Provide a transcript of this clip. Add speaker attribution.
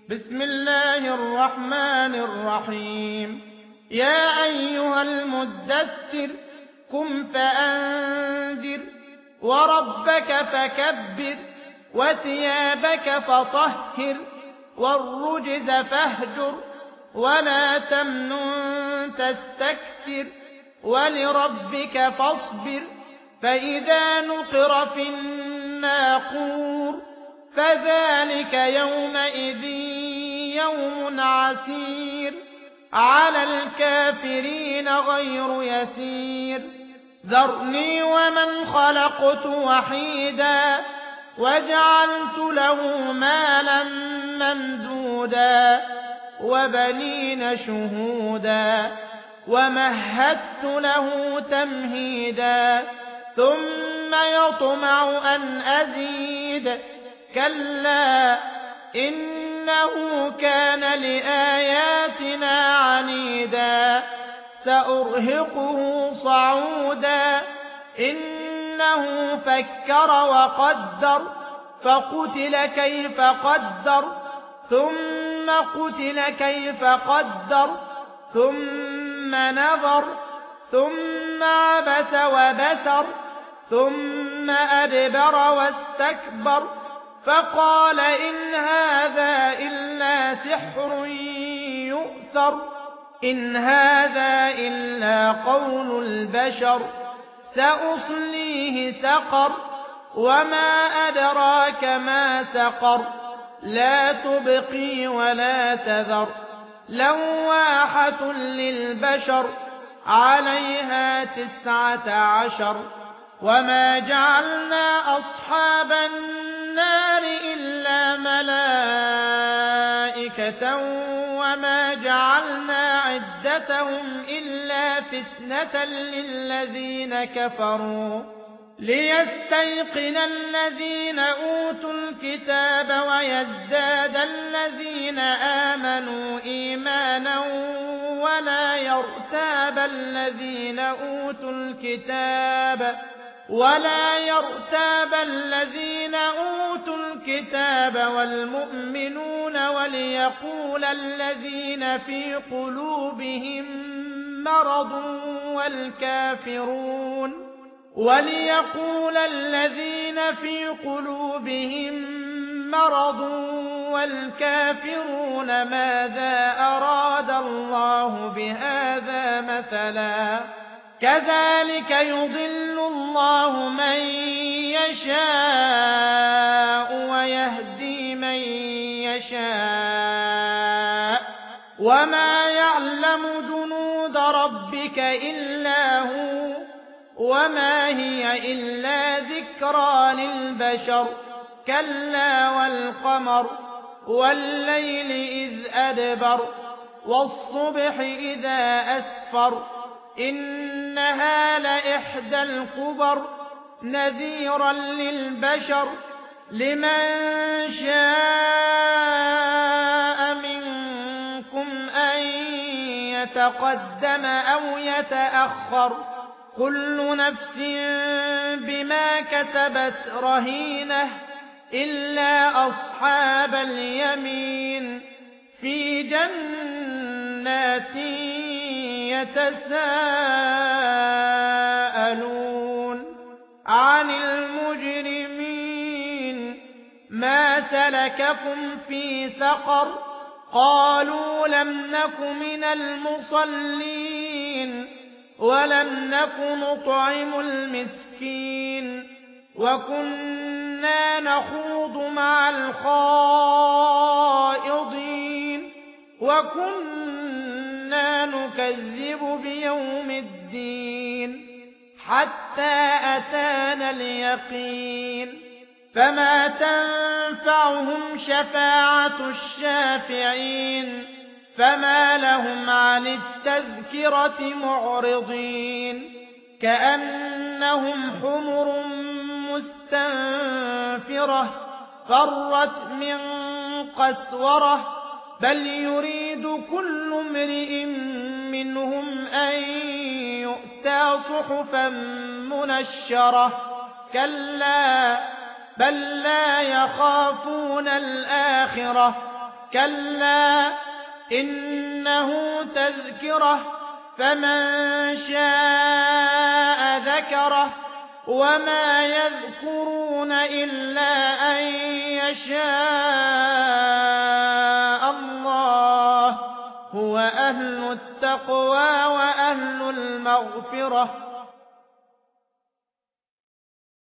Speaker 1: بسم الله الرحمن الرحيم. يا أيها المدثر قم فأنذر وربك فكبر وثيابك فطهر والرجز فاهجر ولا تمنن تستكثر ولربك فاصبر. فإذا نقر في الناقور فذلك يومئذ يوم عسير على الكافرين غير يسير. ذرني ومن خلقت وحيدا وجعلت له مالا ممدودا وبنين شهودا ومهدت له تمهيدا ثم يطمع أن أزيد كلا إنه كان لآياتنا عنيدا سأرهقه صعودا إنه فكر وقدر فقتل كيف قدر ثم قتل كيف قدر ثم نظر ثم عبس وبسر ثم أدبر واستكبر فقال إن هذا إلا سحر يؤثر إن هذا إلا قول البشر سأصليه سقر وما أدراك ما سقر لا تبقي ولا تذر لواحة للبشر عليها 19 وما جعلنا أصحاب النار إلا ملائكة وما جعلنا عدتهم إلا فتنة للذين كفروا ليستيقن الذين أوتوا الكتاب ويزداد الذين آمنوا إيمانا ولا يرتاب الذين أوتوا الكتاب والمؤمنون وليقول الذين في قلوبهم مرض والكافرون ماذا أراد الله بهذا مثلا كذلك يضل الله من يشاء ويهدي من يشاء وما يعلم جنود ربك إلا هو وما هي إلا ذكرى للبشر كلا والقمر والليل إذ أدبر والصبح إذا أسفر إنها لإحدى الكبر نذيرا للبشر لمن شاء منكم أن يتقدم أو يتأخر كل نفس بما كسبت رهينة إلا أصحاب اليمين في جنات يتساءلون عن المجرمين ما سلككم في سقر قالوا لم نك من المصلين ولم نك نطعم المسكين وكنا نخوض مع الخائضين وكنا نكذب بيوم الدين حتى أتانا اليقين فما تنفعهم شفاعة الشافعين فما لهم عن التذكرة معرضين كأنهم حمر مستنفرة فرت من قسورة بل يريد كل امرئ منهم أن يؤتى صحفا منشرة كلا بل لا يخافون الآخرة كلا إنه تذكرة فمن شاء ذكره وما يذكرون إلا أن يشاء الله هو أهل التقوى وأهل المغفرة